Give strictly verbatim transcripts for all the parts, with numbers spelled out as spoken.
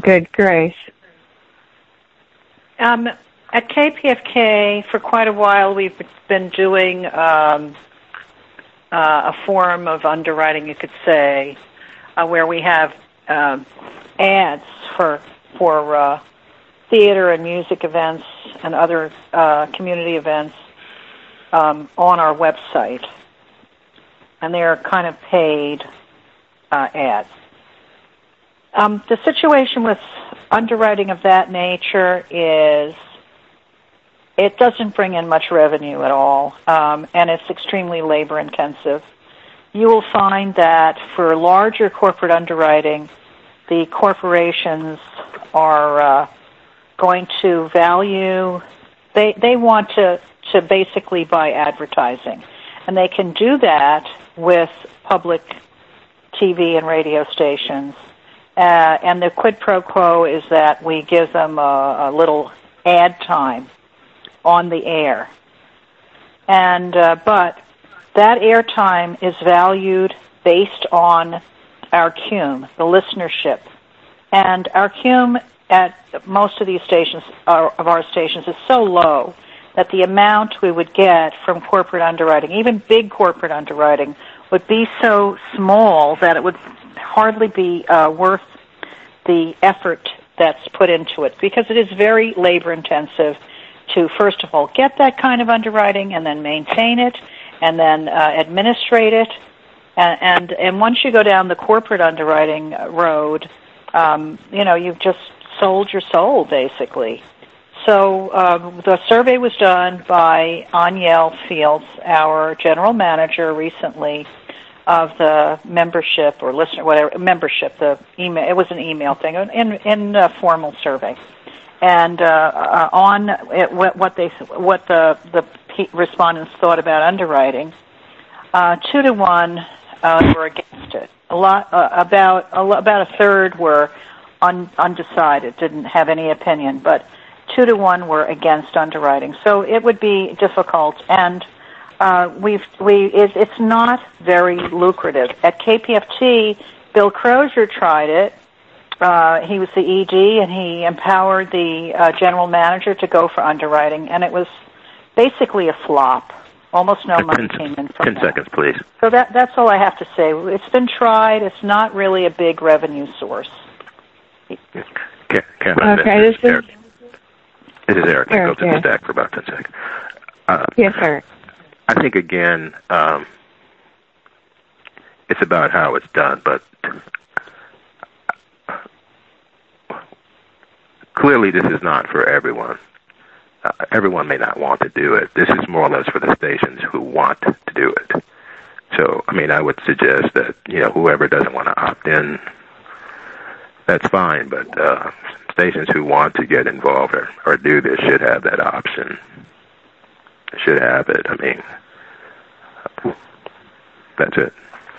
Good, Grace. Um, at K P F K, for quite a while, we've been doing um, uh, a form of underwriting, you could say, uh, where we have um, ads for for uh, theater and music events and other uh, community events um, on our website, and they're kind of paid uh, ads. Um, the situation with underwriting of that nature is it doesn't bring in much revenue at all, um, and it's extremely labor-intensive. You will find that for larger corporate underwriting, the corporations are uh, going to value, they, they want to, to basically buy advertising, and they can do that with public T V and radio stations. Uh, and the quid pro quo is that we give them a, a little ad time on the air. And uh, but that air time is valued based on our C U M, the listenership. And our C U M at most of these stations, uh, of our stations, is so low that the amount we would get from corporate underwriting, even big corporate underwriting, would be so small that it would hardly be uh, worth the effort that's put into it, because it is very labor-intensive to, first of all, get that kind of underwriting and then maintain it and then uh, administrate it. And, and and once you go down the corporate underwriting road, um, you know, you've just sold your soul, basically. So uh, the survey was done by Aniel Fields, our general manager, recently, of the membership or listener, whatever, membership, the email, it was an email thing, in, in a formal survey. And uh, uh, on it, what they, what the, the respondents thought about underwriting, uh, two to one uh, were against it. A lot, uh, about a, about a third were un, undecided, didn't have any opinion, but two to one were against underwriting. So it would be difficult, and Uh, we've we it, it's not very lucrative. At K P F T, Bill Crozier tried it. Uh, he was the E D, and he empowered the uh, general manager to go for underwriting, and it was basically a flop. Almost no money ten, came in from ten that. seconds, please. So that that's all I have to say. It's been tried. It's not really a big revenue source. Okay, okay this is Eric. This is Eric. Eric I'll go to yeah. the stack for about ten seconds. Uh, yes, sir. I think, again, um, it's about how it's done, but clearly this is not for everyone. Uh, everyone may not want to do it. This is more or less for the stations who want to do it. So, I mean, I would suggest that, you know, whoever doesn't want to opt in, that's fine, but uh, stations who want to get involved or, or do this should have that option. Should have it. I mean, that's it.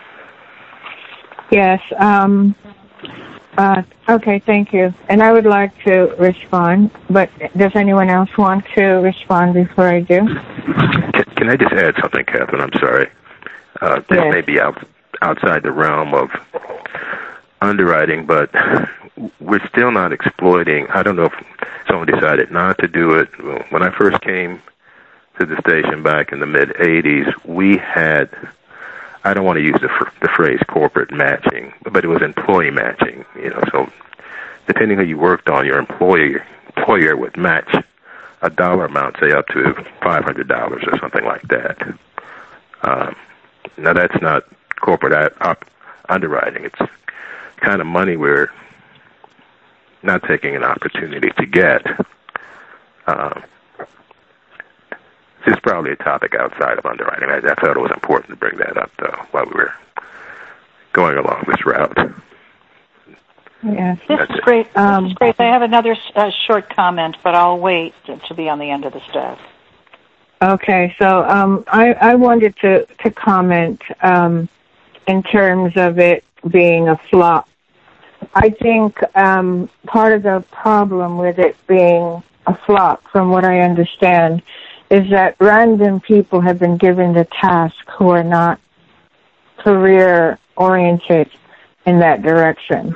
Yes. Um, uh, okay, thank you. And I would like to respond, but does anyone else want to respond before I do? Can, can I just add something, Catherine? I'm sorry. Uh, this yes. may be out, outside the realm of underwriting, but we're still not exploiting. I don't know if someone decided not to do it. When I first came to the station back in the mid eighties, we had, I don't want to use the, fr- the phrase corporate matching, but it was employee matching, you know, so depending who you worked on, your employer, employer would match a dollar amount, say up to five hundred dollars or something like that. Um, now that's not corporate ad- op- underwriting. It's kind of money we're not taking an opportunity to get. Um, This is probably a topic outside of underwriting. I, I thought it was important to bring that up, though, while we were going along this route. Yes. This That's is it. great. Um, this is great. I have another uh, short comment, but I'll wait to, to be on the end of the staff. Okay, so um, I, I wanted to, to comment um, in terms of it being a flop. I think um, part of the problem with it being a flop, from what I understand, is that random people have been given the task who are not career-oriented in that direction.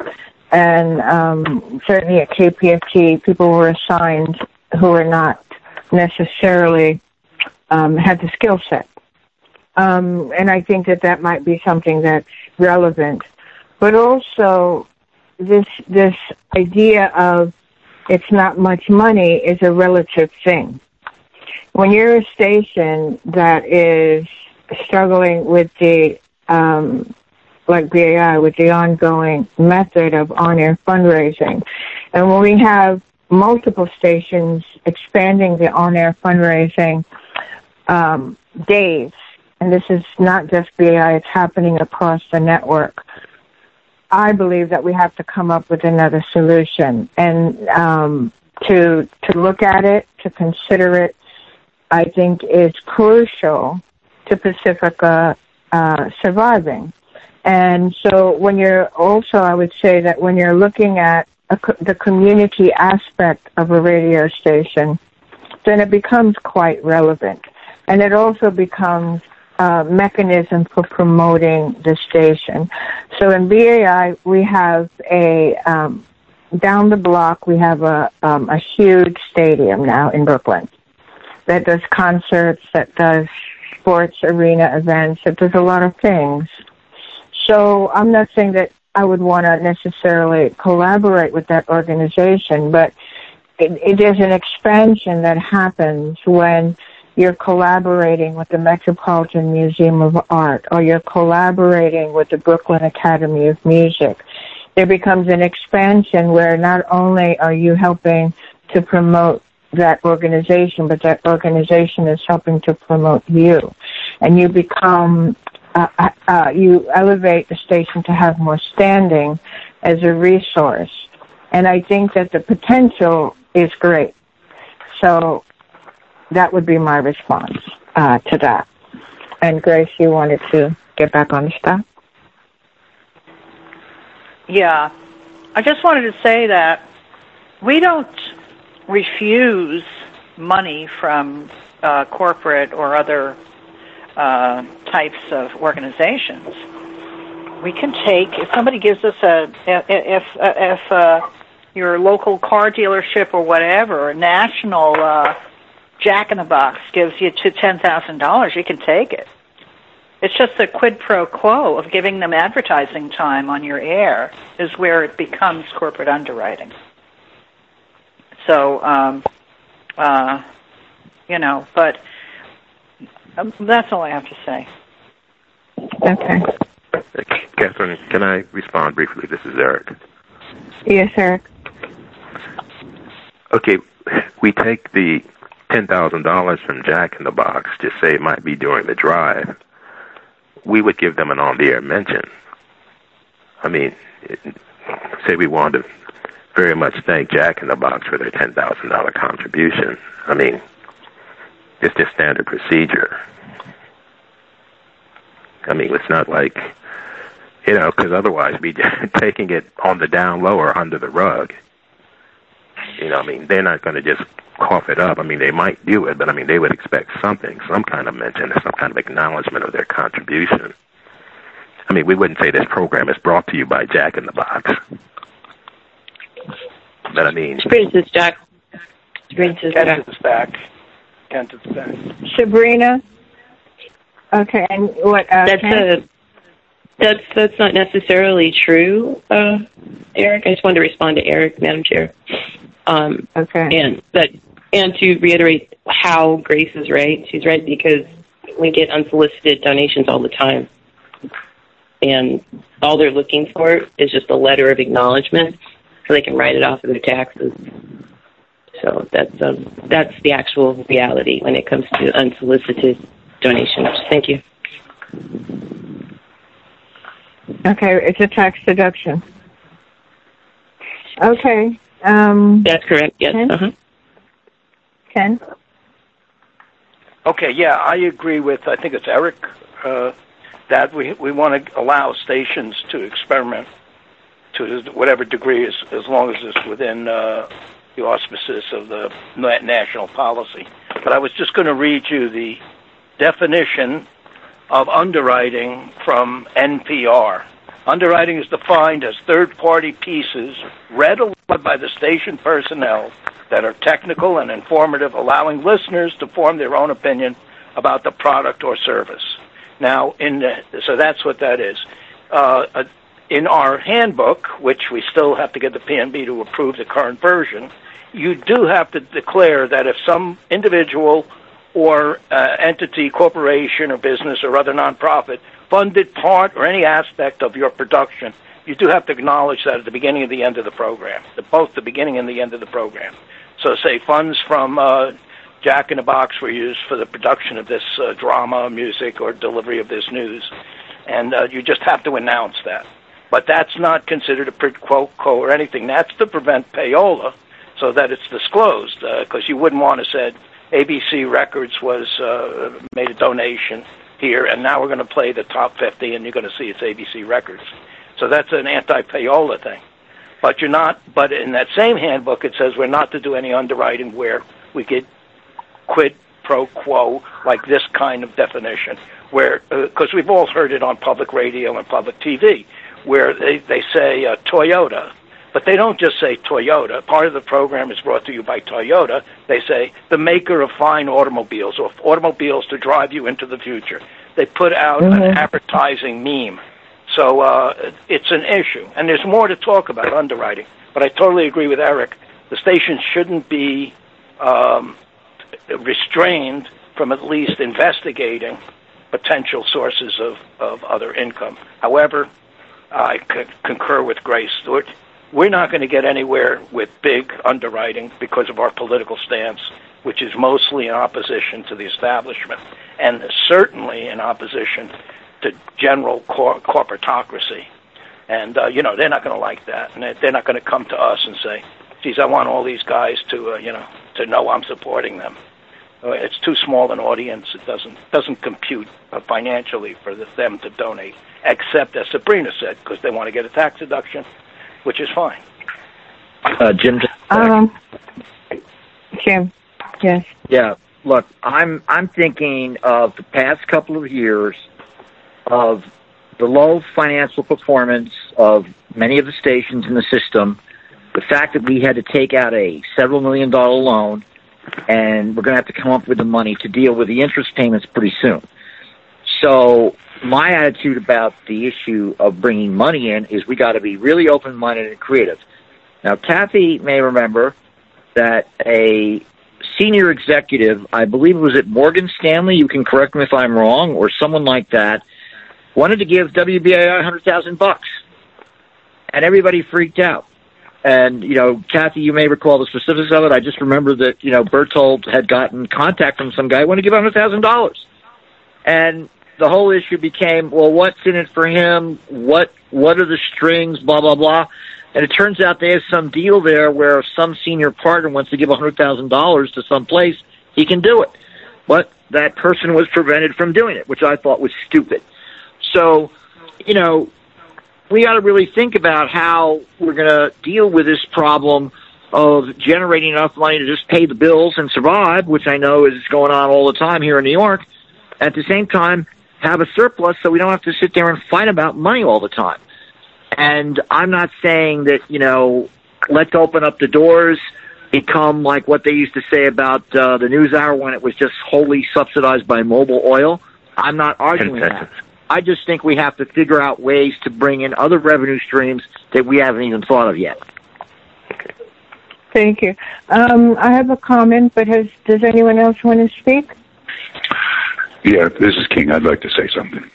And um, certainly at K P F T, people were assigned who were not necessarily um, had the skill set. Um, and I think that that might be something that's relevant. But also, this this idea of it's not much money is a relative thing. When you're a station that is struggling with the, um, like B A I, with the ongoing method of on-air fundraising, and when we have multiple stations expanding the on-air fundraising um, days, and this is not just B A I, it's happening across the network, I believe that we have to come up with another solution. And um, to to look at it, to consider it, I think is crucial to Pacifica uh, surviving. And so when you're also, I would say that when you're looking at a, the community aspect of a radio station, then it becomes quite relevant. And it also becomes a mechanism for promoting the station. So in B A I, we have a, um, down the block, we have a, um, a huge stadium now in Brooklyn that does concerts, that does sports arena events, that does a lot of things. So I'm not saying that I would want to necessarily collaborate with that organization, but it, it is an expansion that happens when you're collaborating with the Metropolitan Museum of Art, or you're collaborating with the Brooklyn Academy of Music. There becomes an expansion where not only are you helping to promote that organization, but that organization is helping to promote you. And you become, uh, uh, you elevate the station to have more standing as a resource. And I think that the potential is great. So that would be my response uh, to that. And Grace, you wanted to get back on the stuff? Yeah. I just wanted to say that we don't refuse money from uh, corporate or other uh, types of organizations. We can take, if somebody gives us a, if if uh, your local car dealership or whatever, a national uh, Jack in the Box gives you to ten thousand dollars, you can take it. It's just the quid pro quo of giving them advertising time on your air is where it becomes corporate underwriting. So, um, uh, you know, but um, that's all I have to say. Okay. Catherine, can I respond briefly? This is Eric. Yes, Eric. Okay, we take the ten thousand dollars from Jack in the Box, just say it might be during the drive. We would give them an on-the-air mention. I mean, it, say we wanted to very much thank Jack in the Box for their ten thousand dollars contribution. I mean, it's just standard procedure. I mean, it's not like, you know, because otherwise we'd be taking it on the down low or under the rug. You know, I mean, they're not going to just cough it up. I mean, they might do it, but I mean, they would expect something, some kind of mention, some kind of acknowledgement of their contribution. I mean, we wouldn't say this program is brought to you by Jack in the Box. But I mean, Sabrina is Jack. Sabrina is Jack. Kent is back. Kent is back. Sabrina. Okay, and what? Uh, that's a, that's that's not necessarily true, uh, Eric. I just wanted to respond to Eric, Madam Chair. Um, okay. And that, and to reiterate how Grace is right. She's right because we get unsolicited donations all the time, and all they're looking for is just a letter of acknowledgement, so they can write it off of their taxes. So that's um, that's the actual reality when it comes to unsolicited donations. Thank you. Okay, it's a tax deduction. Okay. Um, that's correct, yes. Ken? Uh-huh. Ken? Okay, yeah, I agree with, I think it's Eric, uh, that we we want to allow stations to experiment to whatever degree, as, as long as it's within uh, the auspices of the national policy. But I was just going to read you the definition of underwriting from N P R. Underwriting is defined as third-party pieces read aloud by the station personnel that are technical and informative, allowing listeners to form their own opinion about the product or service. Now, in the, so that's what that is. Uh, in our handbook, which we still have to get the P N B to approve the current version, you do have to declare that if some individual or uh, entity, corporation, or business, or other nonprofit funded part or any aspect of your production, you do have to acknowledge that at the beginning and the end of the program, the, both the beginning and the end of the program. So say funds from uh, Jack in the Box were used for the production of this uh, drama, music, or delivery of this news, and uh, you just have to announce that. But that's not considered a quid pro quo or anything. That's to prevent payola so that it's disclosed, because uh, you wouldn't want to say A B C Records was uh, made a donation here, and now we're going to play the top fifty, and you're going to see it's A B C Records. So that's an anti-payola thing. But you're not. But in that same handbook, it says we're not to do any underwriting where we get quid pro quo, like this kind of definition, where because uh, we've all heard it on public radio and public T V, where they they say uh, Toyota. But they don't just say Toyota. Part of the program is brought to you by Toyota. They say the maker of fine automobiles, or automobiles to drive you into the future. They put out mm-hmm. an advertising meme. So uh, it's an issue. And there's more to talk about underwriting. But I totally agree with Eric. The station shouldn't be um, restrained from at least investigating potential sources of, of other income. However, I c- concur with Grace Stewart. We're not going to get anywhere with big underwriting because of our political stance, which is mostly in opposition to the establishment and certainly in opposition to general cor- corporatocracy. And, uh, you know, they're not going to like that. And they're not going to come to us and say, geez, I want all these guys to, uh, you know, to know I'm supporting them. It's too small an audience. It doesn't doesn't compute uh, financially for the, them to donate, except, as Sabrina said, because they want to get a tax deduction, which is fine. Uh, Jim? Um, Jim, yes. Yeah, look, I'm I'm thinking of the past couple of years of the low financial performance of many of the stations in the system, the fact that we had to take out a several million dollar loan, and we're going to have to come up with the money to deal with the interest payments pretty soon. So my attitude about the issue of bringing money in is we got to be really open-minded and creative. Now, Kathy may remember that a senior executive, I believe it was at Morgan Stanley, you can correct me if I'm wrong, or someone like that, wanted to give W B A I one hundred thousand bucks, and everybody freaked out. And, you know, Kathy, you may recall the specifics of it. I just remember that, you know, Berthold had gotten contact from some guy who wanted to give one hundred thousand dollars. And the whole issue became, well, what's in it for him? What what are the strings, blah, blah, blah. And it turns out they have some deal there where if some senior partner wants to give one hundred thousand dollars to some place, he can do it. But that person was prevented from doing it, which I thought was stupid. So, you know, we got to really think about how we're going to deal with this problem of generating enough money to just pay the bills and survive, which I know is going on all the time here in New York. At the same time, have a surplus so we don't have to sit there and fight about money all the time. And I'm not saying that, you know, let's open up the doors, become like what they used to say about uh, the news hour when it was just wholly subsidized by Mobil Oil. I'm not arguing that. I just think we have to figure out ways to bring in other revenue streams that we haven't even thought of yet. Thank you. Um, I have a comment, but has, does anyone else want to speak? Yeah, this is King. I'd like to say something.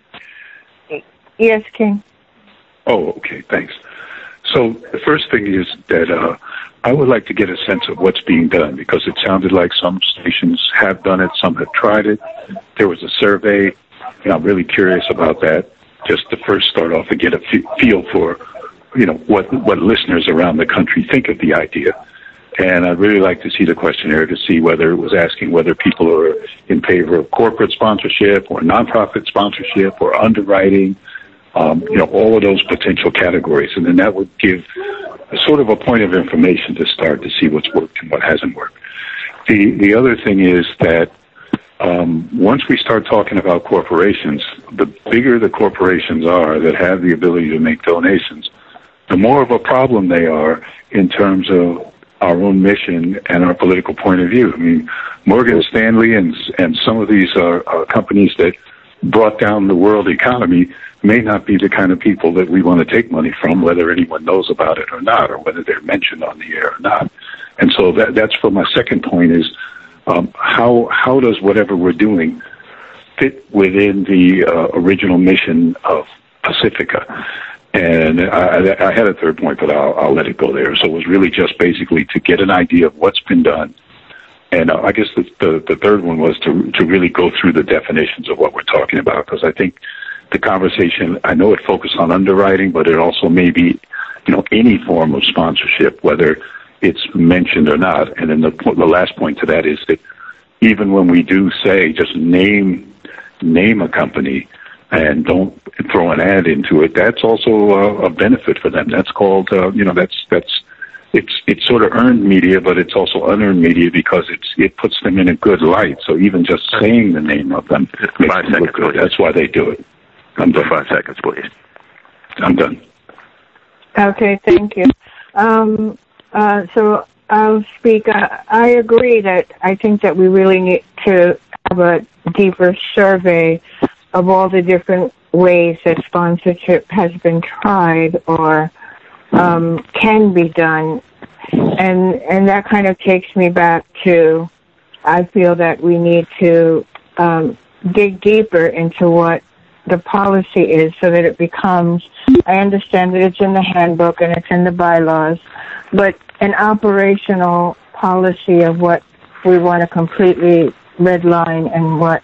Yes, King. Oh, okay, thanks. So the first thing is that uh, I would like to get a sense of what's being done, because it sounded like some stations have done it, some have tried it. There was a survey, and I'm really curious about that, just to first start off and get a feel for, you know, what what listeners around the country think of the idea. And I'd really like to see the questionnaire to see whether it was asking whether people are in favor of corporate sponsorship or nonprofit sponsorship or underwriting, um, you know, all of those potential categories. And then that would give a sort of a point of information to start to see what's worked and what hasn't worked. The the other thing is that um, once we start talking about corporations, the bigger the corporations are that have the ability to make donations, the more of a problem they are in terms of our own mission and our political point of view. I mean, Morgan Stanley and and some of these are, are companies that brought down the world economy may not be the kind of people that we want to take money from, whether anyone knows about it or not, or whether they're mentioned on the air or not. And so that, that's for my second point is um, how how does whatever we're doing fit within the uh, original mission of Pacifica? And I, I had a third point, but I'll, I'll let it go there. So it was really just basically to get an idea of what's been done. And uh, I guess the, the, the third one was to to really go through the definitions of what we're talking about, because I think the conversation, I know it focused on underwriting, but it also may be, you know, any form of sponsorship, whether it's mentioned or not. And then the, the last point to that is that even when we do say just name name a company and don't throw an ad into it, that's also uh, a benefit for them. That's called, uh, you know, that's that's it's it's sort of earned media, but it's also unearned media because it's it puts them in a good light. So even just saying the name of them makes Five them seconds, look good. please. That's why they do it. I'm done. Five seconds, please. I'm done. Okay, thank you. Um, uh, so I'll speak. Uh, I agree that I think that we really need to have a deeper survey of all the different ways that sponsorship has been tried or um, can be done. And and that kind of takes me back to, I feel that we need to um, dig deeper into what the policy is so that it becomes, I understand that it's in the handbook and it's in the bylaws, but an operational policy of what we want to completely redline and what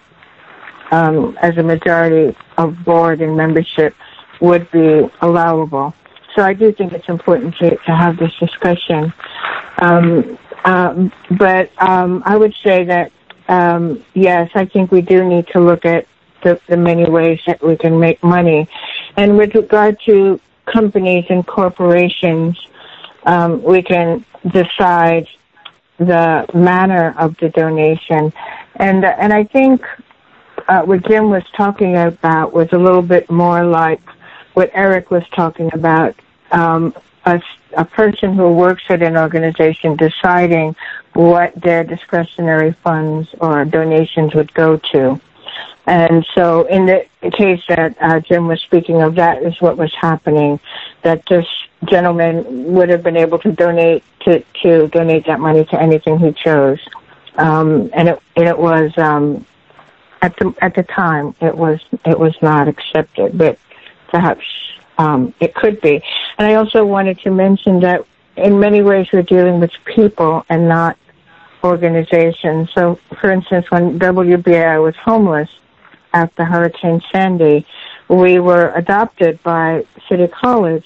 um, as a majority of board and membership would be allowable. So I do think it's important to, to have this discussion. Um, um, but um, I would say that, um, yes, I think we do need to look at the, the many ways that we can make money. And with regard to companies and corporations, um, we can decide the manner of the donation. And, and I think uh, what Jim was talking about was a little bit more like what Eric was talking about, um, a, a person who works at an organization deciding what their discretionary funds or donations would go to. And so in the case that uh, Jim was speaking of, that is what was happening, that this gentleman would have been able to donate to, to donate that money to anything he chose. Um, and it, and it was, um, at the, at the time, it was, it was not accepted, but perhaps, um, it could be. And I also wanted to mention that in many ways we're dealing with people and not organizations. So, for instance, when W B A I was homeless after Hurricane Sandy, we were adopted by City College.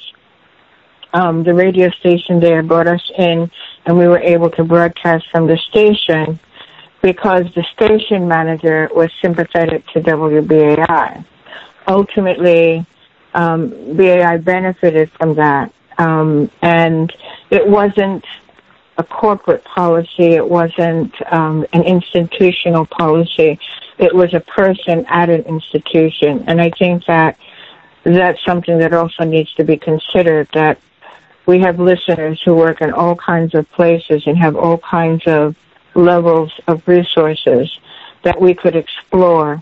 Um, the radio station there brought us in, and we were able to broadcast from the station because the station manager was sympathetic to W B A I. Ultimately, um, B A I benefited from that, um, and it wasn't a corporate policy. It wasn't um, an institutional policy. It was a person at an institution. And I think that that's something that also needs to be considered, that we have listeners who work in all kinds of places and have all kinds of levels of resources that we could explore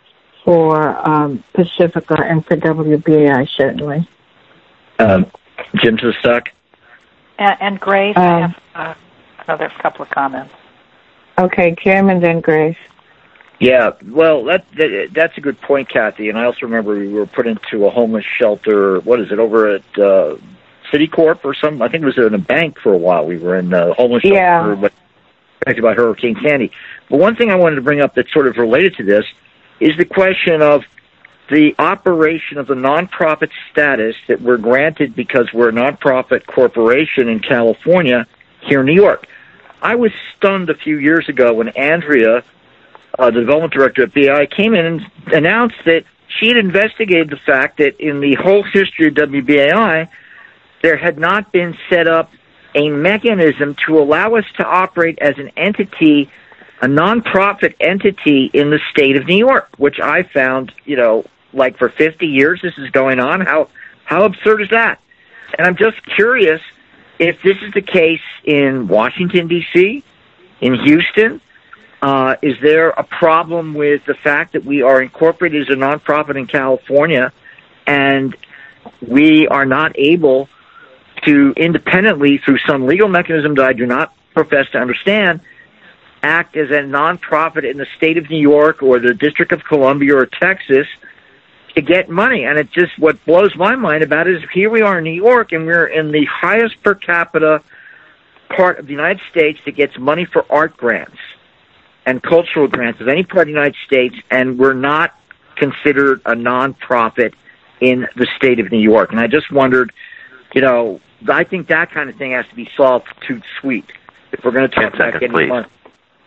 for um, Pacifica and for W B A I, certainly. Um, Jim Sestak? And, and Grace, um, I have uh, another couple of comments. Okay, Jim and then Grace. Yeah, well, that, that that's a good point, Kathy. And I also remember we were put into a homeless shelter. What is it, over at uh, Citicorp or something? I think it was in a bank for a while. We were in a homeless shelter, yeah. but affected by Hurricane Sandy. But one thing I wanted to bring up that's sort of related to this is the question of the operation of the nonprofit status that we're granted because we're a nonprofit corporation in California here in New York. I was stunned a few years ago when Andrea, uh, the development director at B A I, came in and announced that she had investigated the fact that in the whole history of W B A I, there had not been set up a mechanism to allow us to operate as an entity a nonprofit entity in the state of New York, which I found, you know, like for fifty years this is going on. How how absurd is that? And I'm just curious if this is the case in Washington, D C, in Houston. Uh, is there a problem with the fact that we are incorporated as a nonprofit in California and we are not able to independently, through some legal mechanism that I do not profess to understand, act as a nonprofit in the state of New York or the District of Columbia or Texas to get money? And it just, what blows my mind about it is here we are in New York and we're in the highest per capita part of the United States that gets money for art grants and cultural grants of any part of the United States, and we're not considered a nonprofit in the state of New York. And I just wondered, you know, I think that kind of thing has to be solved too sweet if we're going to talk about getting please. money.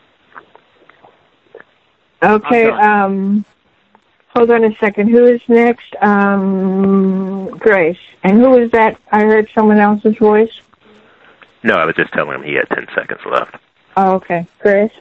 Okay, um, hold on a second. Who is next? Um, Grace. And who is that? I heard someone else's voice. No, I was just telling him he had ten seconds left. Oh, okay. Grace?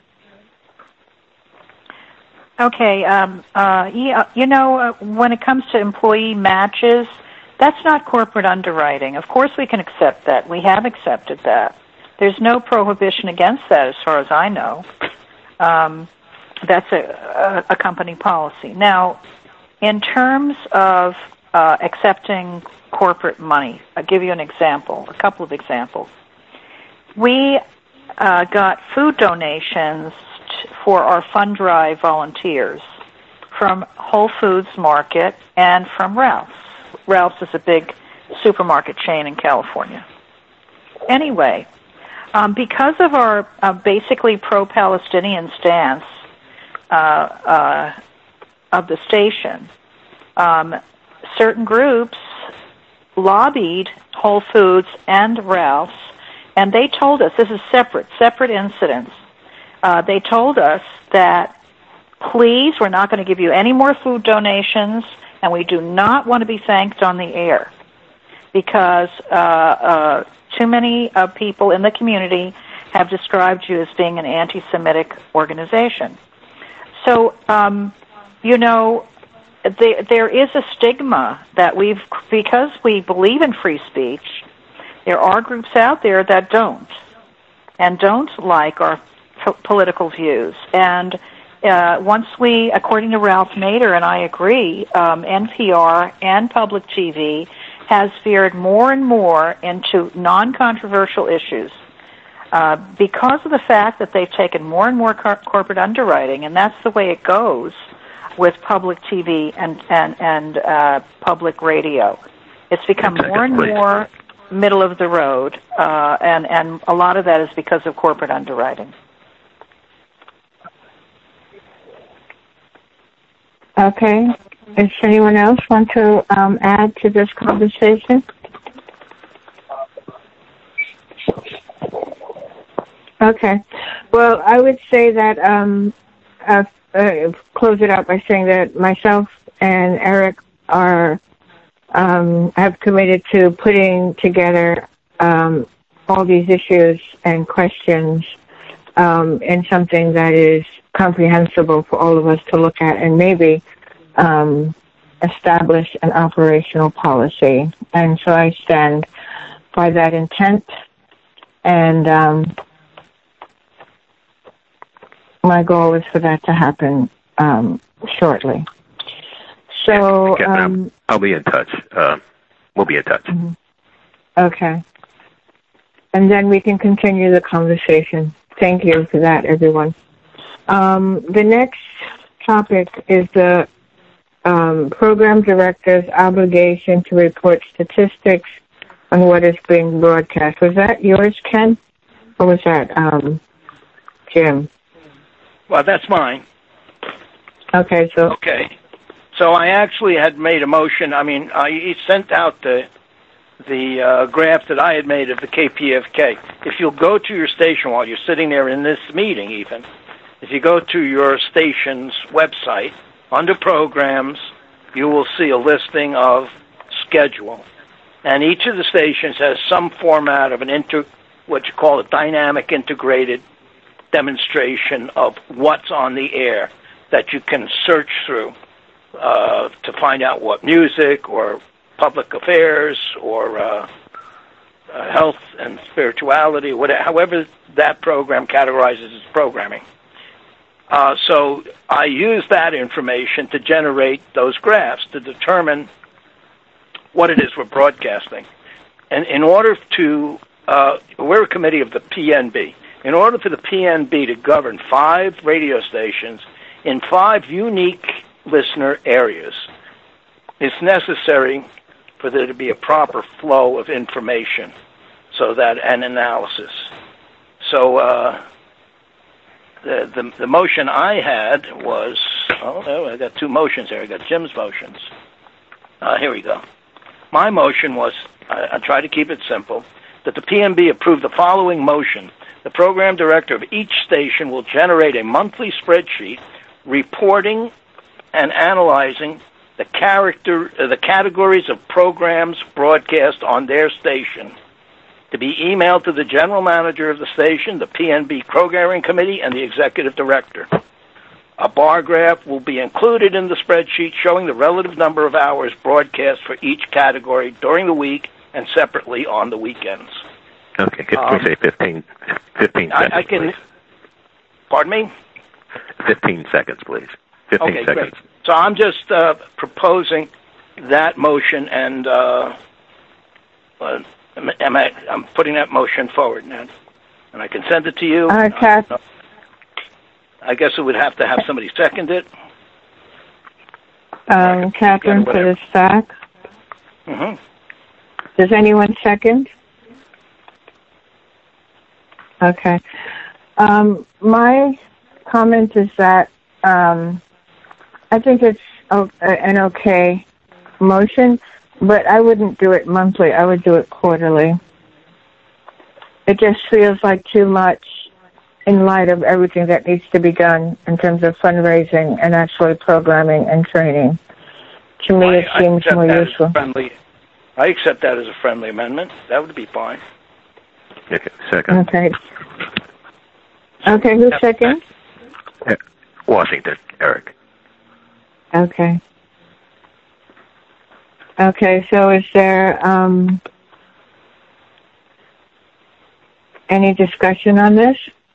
Okay, um, uh, you know, uh, when it comes to employee matches, that's not corporate underwriting. Of course we can accept that. We have accepted that. There's no prohibition against that as far as I know. Um, that's a, a, a company policy. Now, in terms of uh, accepting corporate money, I'll give you an example, a couple of examples. We uh, got food donations for our fund drive volunteers from Whole Foods Market and from Ralph's. Ralph's is a big supermarket chain in California. Anyway, um, because of our uh, basically pro-Palestinian stance uh, uh, of the station, um, certain groups lobbied Whole Foods and Ralph's, and they told us, this is separate, separate incidents, Uh, they told us that, please, we're not going to give you any more food donations, and we do not want to be thanked on the air because uh, uh, too many uh, people in the community have described you as being an anti-Semitic organization. So, um, you know, there, there is a stigma that we've, because we believe in free speech, there are groups out there that don't, and don't like our political views. And uh, once we, according to Ralph Nader, and I agree, um, N P R and public T V has veered more and more into non-controversial issues uh, because of the fact that they've taken more and more cor- corporate underwriting, and that's the way it goes with public T V and, and, and uh, public radio. It's become more and more middle of the road, uh, and, and a lot of that is because of corporate underwriting. Okay. Does anyone else want to um, add to this conversation? Okay. Well, I would say that, um, uh, uh, close it out by saying that myself and Eric are, um, have committed to putting together um, all these issues and questions um, in something that is comprehensible for all of us to look at and maybe um, establish an operational policy. And so I stand by that intent, and um, my goal is for that to happen um, shortly. So okay, um, I'll be in touch. Uh, we'll be in touch. Mm-hmm. Okay. And then we can continue the conversation. Thank you for that, everyone. Um, the next topic is the um, program director's obligation to report statistics on what is being broadcast. Was that yours, Ken? Or was that um, Jim? Well, that's mine. Okay, so... Okay. So I actually had made a motion. I mean, I sent out the the uh, graph that I had made of the K P F K. If you'll go to your station while you're sitting there in this meeting even, if you go to your station's website, under programs, you will see a listing of schedule. And each of the stations has some format of an inter, what you call a dynamic integrated demonstration of what's on the air that you can search through uh, to find out what music or public affairs or uh, uh, health and spirituality, whatever, however that program categorizes its programming. Uh, so I use that information to generate those graphs to determine what it is we're broadcasting. And in order to, uh, we're a committee of the P N B. In order for the P N B to govern five radio stations in five unique listener areas, it's necessary for there to be a proper flow of information, so that and analysis. So uh, the, the the motion I had was, oh, I got two motions here. I got Jim's motions. Uh, here we go. My motion was, I, I tried to keep it simple, that the P N B approve the following motion. The program director of each station will generate a monthly spreadsheet reporting and analyzing the character, uh, the categories of programs broadcast on their station, to be emailed to the general manager of the station, the P N B programming committee, and the executive director. A bar graph will be included in the spreadsheet showing the relative number of hours broadcast for each category during the week and separately on the weekends. Okay, can um, we say fifteen, fifteen seconds, I, I can, please? Pardon me? fifteen seconds, please. fifteen okay, seconds. Great. So I'm just uh, proposing that motion, and uh, uh, am I, I'm putting that motion forward now, and I can send it to you. Uh, Kath- uh, I guess it would have to have somebody second it. Um, Catherine put us back. Mm-hmm. Does anyone second? Okay. Um, my comment is that um, I think it's an okay motion, but I wouldn't do it monthly. I would do it quarterly. It just feels like too much in light of everything that needs to be done in terms of fundraising and actually programming and training. To me, it I, seems I more that useful. As a friendly, I accept that as a friendly amendment. That would be fine. Okay, second. Okay. Okay, who's second? Washington, Eric. Okay. Okay, so is there um, any discussion on this?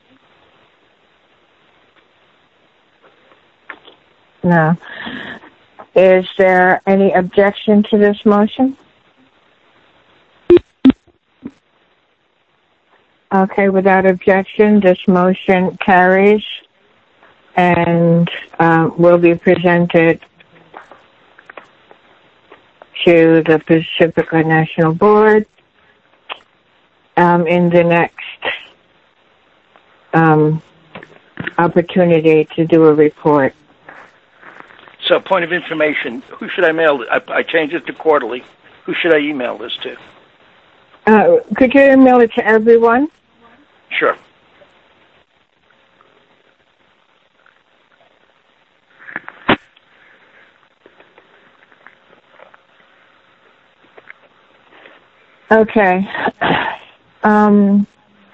No. Is there any objection to this motion? Okay, without objection, this motion carries and uh, will be presented to the Pacifica National Board um, in the next um, opportunity to do a report. So, point of information, who should I mail it? I, I changed it to quarterly. Who should I email this to? Uh, could you email it to everyone? Sure. Okay. Um,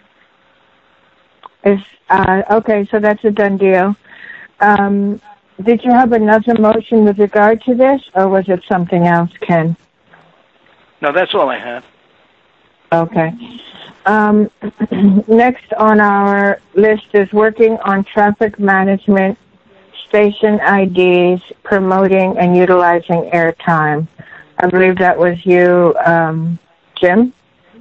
is uh, okay, so that's a done deal. Um, did you have another motion with regard to this, or was it something else, Ken? No, that's all I have. Okay. Um, next on our list is working on traffic management, station I Ds, promoting and utilizing airtime. I believe that was you, um, Jim?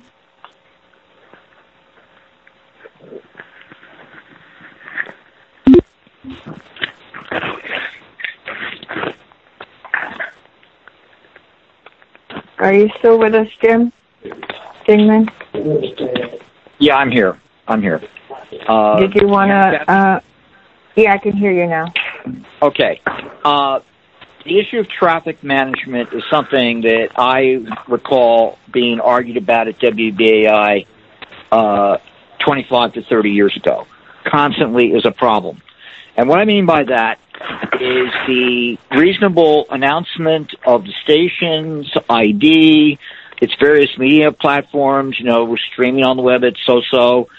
Are you still with us, Jim? Dingman? Yeah, I'm here. I'm here. Uh, Did you want to... Uh, yeah, I can hear you now. Okay. Uh, the issue of traffic management is something that I recall being argued about at W B A I uh, twenty-five to thirty years ago. Constantly is a problem. And what I mean by that is the reasonable announcement of the station's I D, its various media platforms. You know, we're streaming on the web at so-so,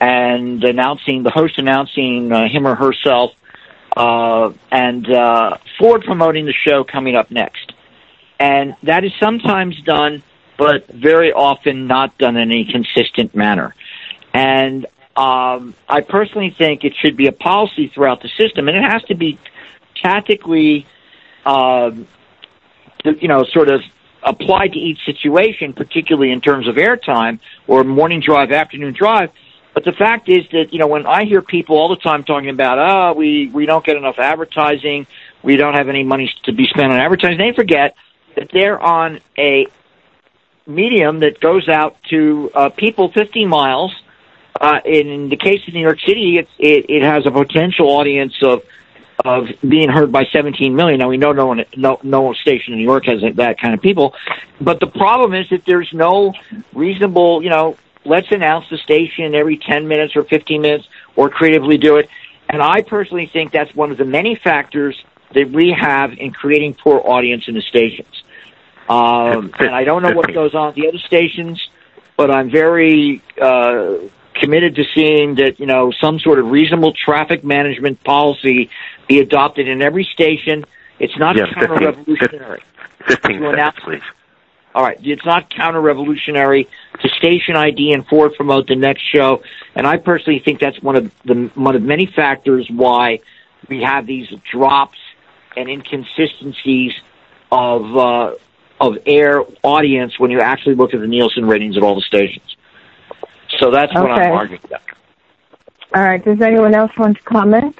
and announcing the host announcing uh, him or herself, uh, and uh, forward promoting the show coming up next. And that is sometimes done, but very often not done in a consistent manner. And um, I personally think it should be a policy throughout the system, and it has to be tactically, uh, you know, sort of applied to each situation, particularly in terms of airtime or morning drive, afternoon drive. But the fact is that, you know, when I hear people all the time talking about, oh, we, we don't get enough advertising, we don't have any money to be spent on advertising, they forget that they're on a medium that goes out to uh, people fifty miles. Uh, in the case of New York City, it, it, it has a potential audience of of being heard by seventeen million. Now, we know no one, no, no station in New York has that kind of people. But the problem is that there's no reasonable, you know, let's announce the station every ten minutes or fifteen minutes or creatively do it. And I personally think that's one of the many factors that we have in creating poor audience in the stations. Um, and I don't know what goes on at the other stations, but I'm very uh, committed to seeing that, you know, some sort of reasonable traffic management policy be adopted in every station. It's not yes, counter-revolutionary. fifteen seconds, please. All right. It's not counter-revolutionary to station I D and forward promote the next show. And I personally think that's one of the one of many factors why we have these drops and inconsistencies of uh, of air audience when you actually look at the Nielsen ratings at all the stations. So that's okay. what I'm arguing about. All right. Does anyone else want to comment?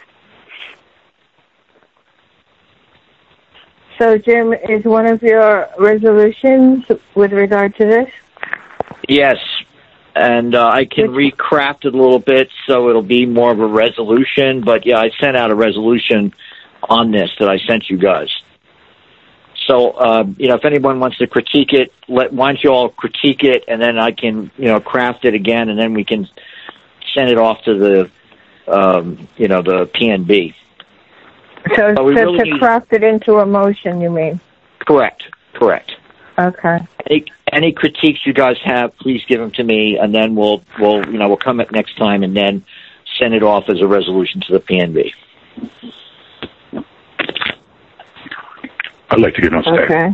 So, Jim, is one of your resolutions with regard to this? Yes, and uh, I can recraft it a little bit so it'll be more of a resolution. But, yeah, I sent out a resolution on this that I sent you guys. So, uh, you know, if anyone wants to critique it, let why don't you all critique it, and then I can, you know, craft it again, and then we can send it off to the, um, you know, the P N B. So, so really to need... craft it into a motion, you mean? Correct, correct. Okay. Any, any critiques you guys have, please give them to me, and then we'll, we'll, you know, we'll come up next time and then send it off as a resolution to the P N B. I'd like to get on stage. Okay.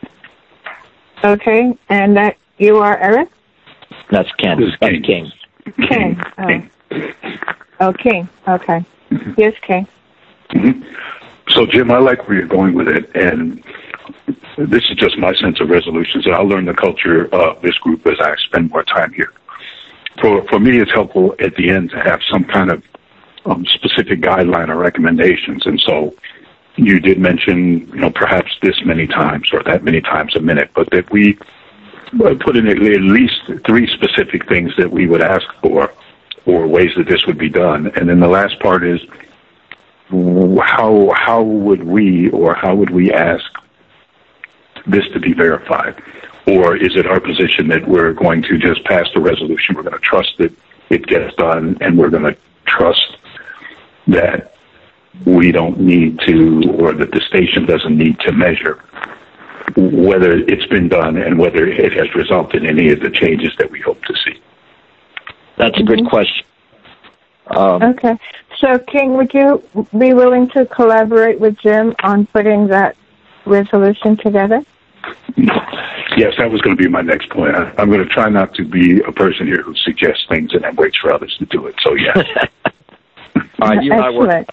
Okay, and that you are Eric? That's Ken. This is That's King. King. King. Oh. King. Oh, King. Okay. Mm-hmm. Yes, King. Mm-hmm. So, Jim, I like where you're going with it, and this is just my sense of resolutions. I'll learn the culture of this group as I spend more time here. For for me, it's helpful at the end to have some kind of um, specific guideline or recommendations, and so you did mention, you know, perhaps this many times or that many times a minute, but that we put in at least three specific things that we would ask for or ways that this would be done. And then the last part is how how would we or how would we ask this to be verified? Or is it our position that we're going to just pass the resolution, we're going to trust that it gets done, and we're going to trust that we don't need to, or that the station doesn't need to measure whether it's been done and whether it has resulted in any of the changes that we hope to see? That's a good Mm-hmm. question. Um, okay. So, King, would you be willing to collaborate with Jim on putting that resolution together? Yes, that was going to be my next point. I, I'm going to try not to be a person here who suggests things and then waits for others to do it. So, yes. All right, you and I work. Excellent.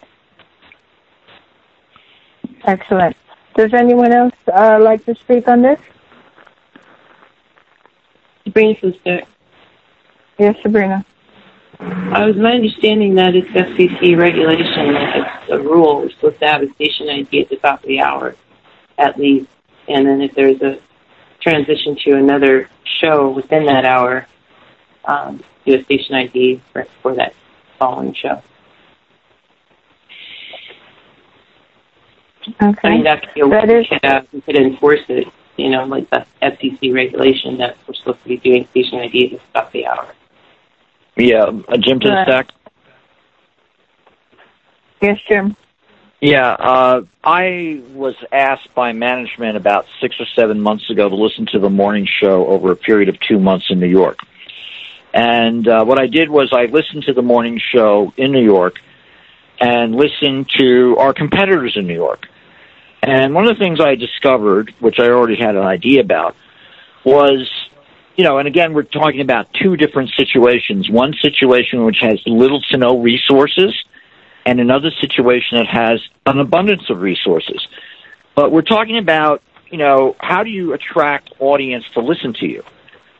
Excellent. Does anyone else uh, like to speak on this? Sabrina Sister. Yes, Sabrina. I was my understanding that it's F C C regulation, it's a rule. We're supposed to have a station I D at the top of the hour, at least. And then if there's a transition to another show within that hour, um, do a station I D for, for that following show. Okay. I mean, that could be a way That is- we could, uh, we could enforce it, you know, like the F C C regulation that we're supposed to be doing station I D at the top of the hour. Yeah, uh, Jim to the stack. Yes, Jim. Yeah, uh, I was asked by management about six or seven months ago to listen to the morning show over a period of two months in New York. And uh, what I did was I listened to the morning show in New York and listened to our competitors in New York. And one of the things I discovered, which I already had an idea about, was, you know, and again, we're talking about two different situations. One situation which has little to no resources, and another situation that has an abundance of resources. But we're talking about, you know, how do you attract audience to listen to you?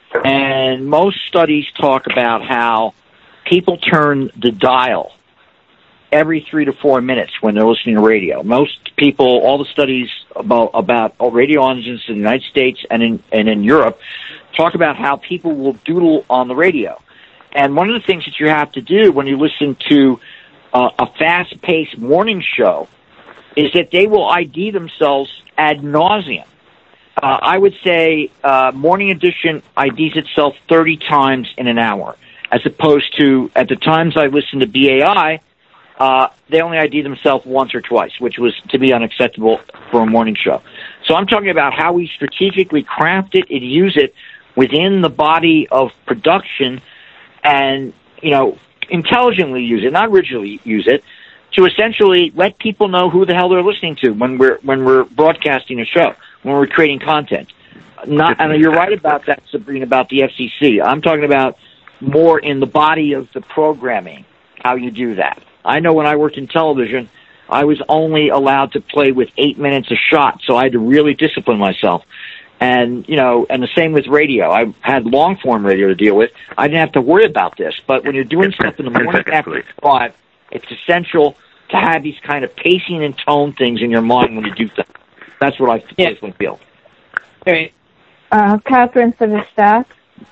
And most studies talk about how people turn the dial every three to four minutes when they're listening to radio. Most people, all the studies about, about radio audiences in the United States and in, and in Europe talk about how people will doodle on the radio. And one of the things that you have to do when you listen to uh, a fast-paced morning show is that they will I D themselves ad nauseum. Uh, I would say uh, Morning Edition I Ds itself thirty times in an hour, as opposed to, at the times I listened to B A I, uh, they only I D themselves once or twice, which was to be unacceptable for a morning show. So I'm talking about how we strategically craft it and use it within the body of production and, you know, intelligently use it, not rigidly use it, to essentially let people know who the hell they're listening to when we're when we're broadcasting a show, when we're creating content. Not, and you're right about that, Sabrina, about the F C C. I'm talking about more in the body of the programming, how you do that. I know when I worked in television, I was only allowed to play with eight minutes a shot, so I had to really discipline myself. And, you know, and the same with radio. I had long-form radio to deal with. I didn't have to worry about this. But when you're doing stuff in the morning after five, it's essential to have these kind of pacing and tone things in your mind when you do things. That's what I personally feel. All right. Uh, Catherine for the staff.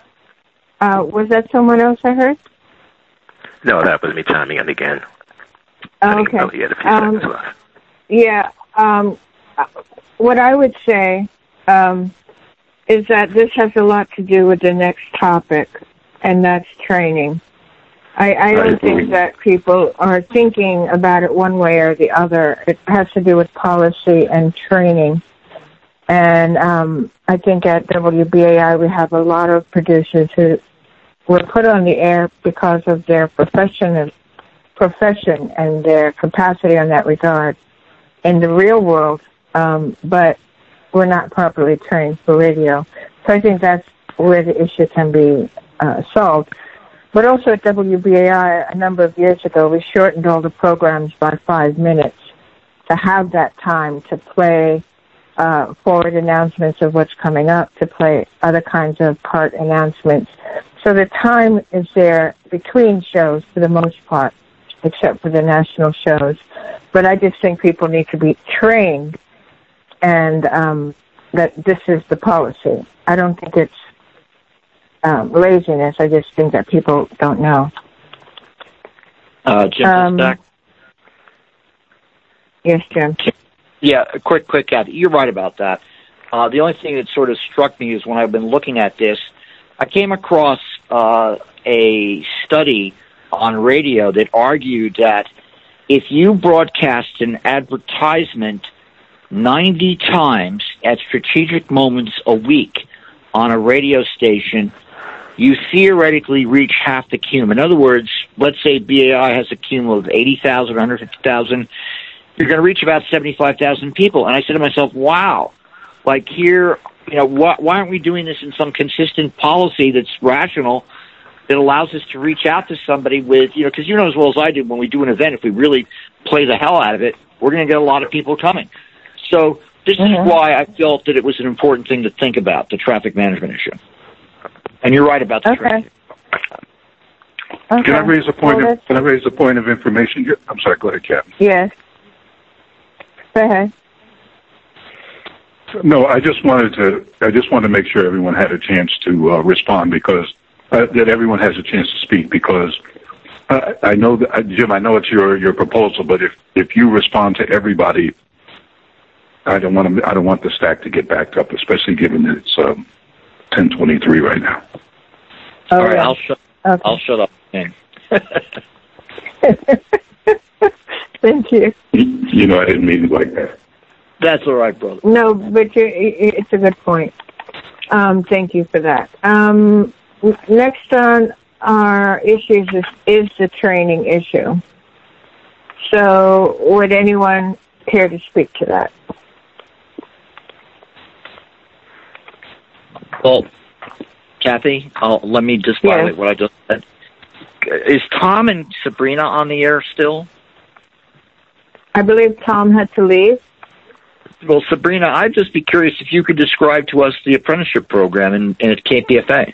Uh, was that someone else I heard? No, that was me chiming in again. Oh, okay. I he had a few um, seconds left. Yeah. Um, what I would say um, is that this has a lot to do with the next topic, and that's training. I, I don't think that people are thinking about it one way or the other. It has to do with policy and training. And um, I think at W B A I we have a lot of producers who were put on the air because of their profession, profession and their capacity in that regard in the real world, um, but we're not properly trained for radio. So I think that's where the issue can be uh, solved. But also at W B A I, a number of years ago, we shortened all the programs by five minutes to have that time to play uh, forward announcements of what's coming up, to play other kinds of part announcements. So the time is there between shows for the most part, except for the national shows. But I just think people need to be trained and um, that this is the policy. I don't think it's Um, laziness. I just think that people don't know. Uh, Jim um, Stack? Yes, Jim. Yeah, quick, quick, Kathy. You're right about that. Uh, the only thing that sort of struck me is when I've been looking at this, I came across uh, a study on radio that argued that if you broadcast an advertisement ninety times at strategic moments a week on a radio station, you theoretically reach half the cume. In other words, let's say B A I has a cume of eighty thousand, one hundred fifty thousand. You're going to reach about seventy-five thousand people. And I said to myself, wow, like here, you know, why, why aren't we doing this in some consistent policy that's rational, that allows us to reach out to somebody with, you know, because you know as well as I do, when we do an event, if we really play the hell out of it, we're going to get a lot of people coming. So this mm-hmm. is why I felt that it was an important thing to think about, the traffic management issue. And you're right about the okay. training. Okay. Can I raise a point? Well, of, can I raise a point of information? I'm sorry. Go ahead, Captain. Yes. Go ahead. No, I just wanted to. I just wanted to make sure everyone had a chance to uh, respond because uh, that everyone has a chance to speak because uh, I know that uh, Jim. I know it's your your proposal, but if if you respond to everybody, I don't want to. I don't want the stack to get backed up, especially given that it's um, ten twenty-three right now. Oh, All right, yeah. I'll shut. Okay. I'll shut up. Thank you. You know, I didn't mean it like that. That's all right, brother. No, but you, it's a good point. Um, thank you for that. Um, next on our issues is, is the training issue. So would anyone care to speak to that? Well, Kathy, I'll, let me just violate yes. what I just said. Is Tom and Sabrina on the air still? I believe Tom had to leave. Well, Sabrina, I'd just be curious if you could describe to us the apprenticeship program in, in at K P F A.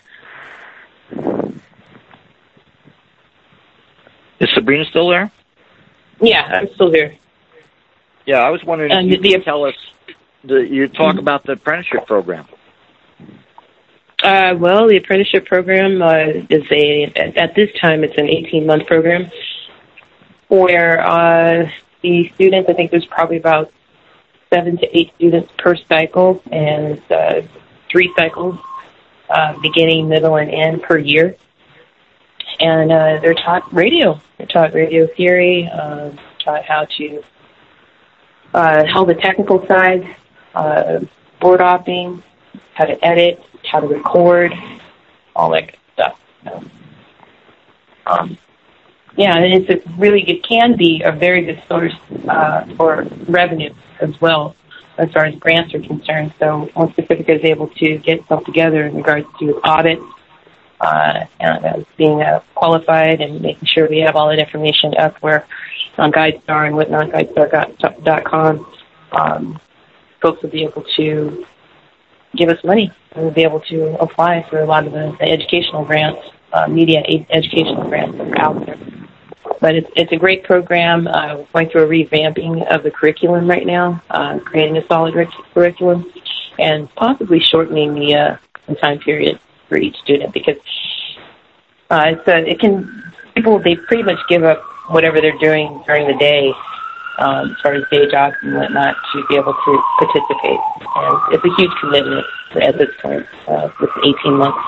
Is Sabrina still there? Yeah, I'm still here. Yeah, I was wondering if um, you the, could tell us, the, you talk mm-hmm. about the apprenticeship program. Uh, well, the apprenticeship program uh, is a, at, at this time, it's an eighteen-month program where uh, the students, I think there's probably about seven to eight students per cycle, and uh, three cycles, uh, beginning, middle, and end per year. And uh, they're taught radio. They're taught radio theory, uh, taught how to, uh, how the technical side, uh, board opting, how to edit, how to record, all that good stuff. So, um, yeah, and it's a really, it can be a very good source uh, for revenue as well, as far as grants are concerned. So once Pacifica is able to get itself together in regards to audits, uh, and uh, being uh, qualified and making sure we have all that information up where on GuideStar and whatnot, GuideStar dot com, um, folks will be able to give us money and we'll be able to apply for a lot of the, the educational grants, uh, media ed- educational grants that are out there. But it's, it's a great program. Uh, we're going through a revamping of the curriculum right now, uh, creating a solid rec- curriculum, and possibly shortening the, uh, the time period for each student, because uh, it's a, it can people they pretty much give up whatever they're doing during the day, um, as far as day jobs and whatnot, to be able to participate. And it's a huge commitment at this point uh, with eighteen months.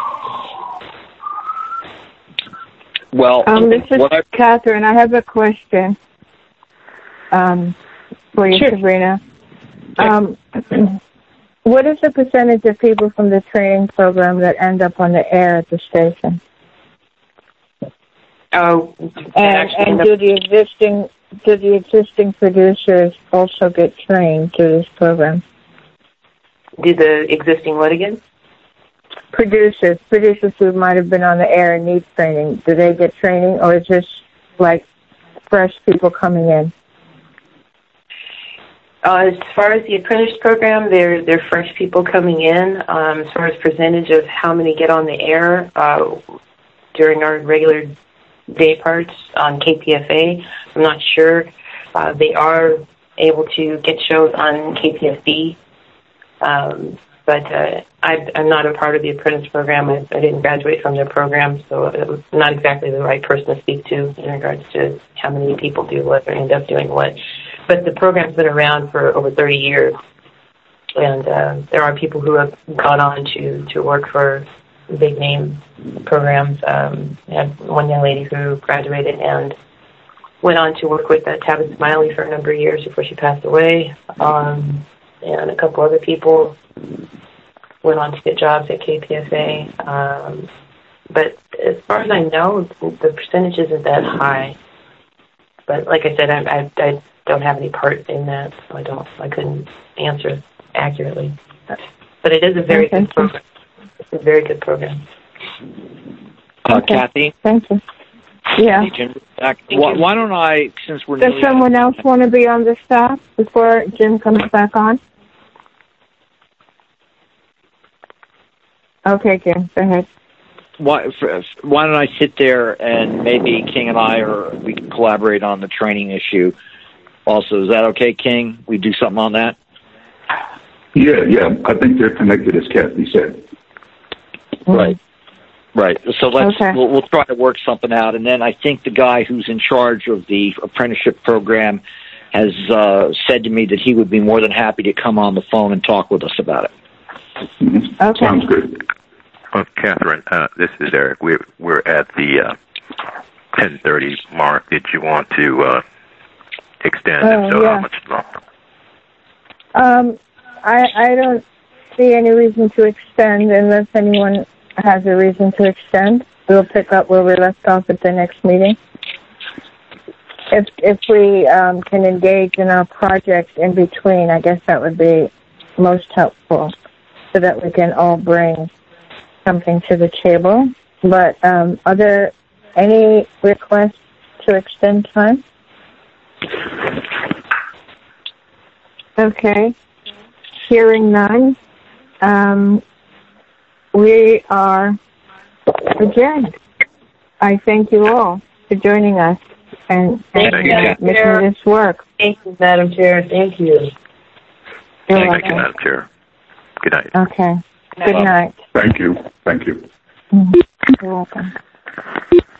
Well, um, this is I, Catherine. I have a question um, for you, sure. Sabrina. Um, what is the percentage of people from the training program that end up on the air at the station? Oh, and, and do the existing do the existing producers also get trained through this program? Do the existing what again? Producers, producers who might have been on the air and need training, do they get training, or is this like fresh people coming in? Uh, as far as the apprentice program, they're, they're fresh people coming in. Um, as far as percentage of how many get on the air uh, during our regular day parts on K P F A, I'm not sure. Uh, they are able to get shows on K P F B. Um, But uh, I, I'm not a part of the apprentice program. I, I didn't graduate from their program, so I'm not exactly the right person to speak to in regards to how many people do what or end up doing what. But the program's been around for over thirty years, and uh, there are people who have gone on to, to work for big-name programs. Um, I had one young lady who graduated and went on to work with uh, Tabitha Smiley for a number of years before she passed away, um, and a couple other people went on to get jobs at K P F A. Um, but as far as I know, the percentage isn't that high. But like I said, I, I, I don't have any part in that, so I don't. I couldn't answer accurately. But it is a very okay. good program. It's a very good program. Uh, okay. Kathy? Thank you. Yeah. Back. Why, why don't I, since we're... Does someone else want to be on the staff before Jim comes back on? Okay, Jim, go ahead. Why, why don't I sit there and maybe King and I, or we can collaborate on the training issue also. Is that okay, King? We do something on that? Yeah, yeah. I think they're connected, as Kathy said. Right. Right. So let's okay. we'll, we'll try to work something out. And then I think the guy who's in charge of the apprenticeship program has uh, said to me that he would be more than happy to come on the phone and talk with us about it. Mm-hmm. Okay. Sounds good. Oh, Catherine, uh, this is Eric. We're we're at the uh, ten thirty mark. Did you want to uh, extend? Oh, if so, yeah. how much longer? Um, I I don't see any reason to extend unless anyone has a reason to extend. we'll pick up where we left off at the next meeting. If if we um, can engage in our projects in between, I guess that would be most helpful, so that we can all bring something to the table. But um, are there any requests to extend time? Okay. Hearing none, um, we are adjourned. I thank you all for joining us and, and Thank you, uh, making this work. Thank you, Madam Chair. Thank you. Thank you, Madam Chair. Good night. Okay. Good night. Thank you. Thank you. Mm-hmm. You're welcome.